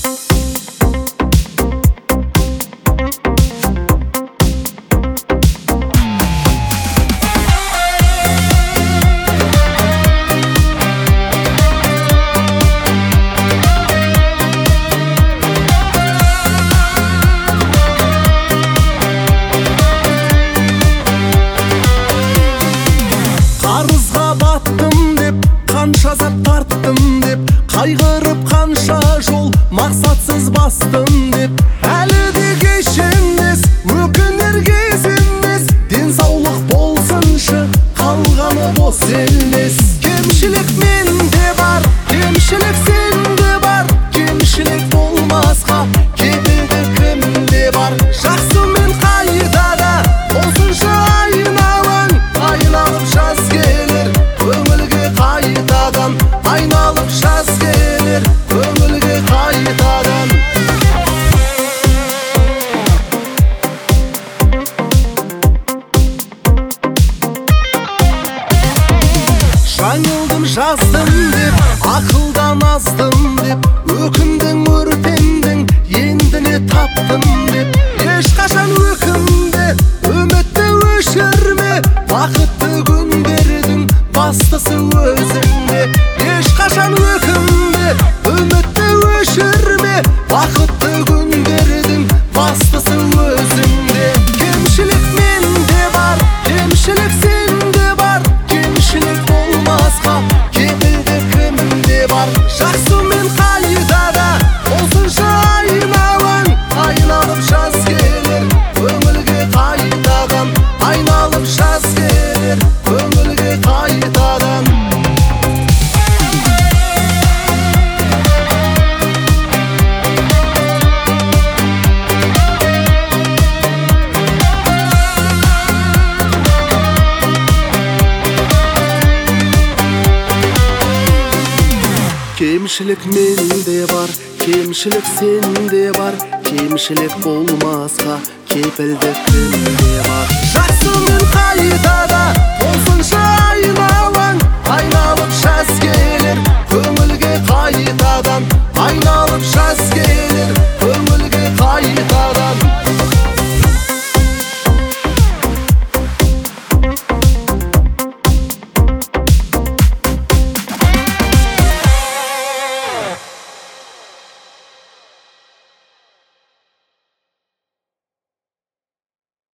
Қанша зат тарттым деп, қайғырып қанша жол мақсатсыз бастым деп, әлі де кеш емес, өкінер кез емес. Денсаулық болсыншы, қалғаны бос емес. Кемшілік менде бар, кемшілік сенде бар. Кемшілік болмасқа кепілді кімде бар? Жақсы мен қайдада болсыншы айналаң, айналып жаз келер көңілге қайтадан. Айналып жаз келер көңілге қайтадан. Жаңылдым жаздым деп, ақылдан аздым деп, өкіндің өртендің, енді не таптым деп. Ешқашан өкінбе, үмітті өшірме, бақытты күндердің бастысы өзіңде. Ешқашан өкінбе, үмітті өшірме, бақытты күндердің бастысы өзіңде. Кемшілік менде бар, кемшілік сенде бар. Кемшілік болмасқа кепілді кімде бар? Жақсы мен қайдада болсыншы айналаң, айналып жаз келер көңілге қайтадан. Айналып жаз келер көңілге қайтадан. Кемшілік менде бар, кемшілік сенде бар. Кемшілік болмасқа кепілді кімде бар? Жақсы мен қайдада болсыншы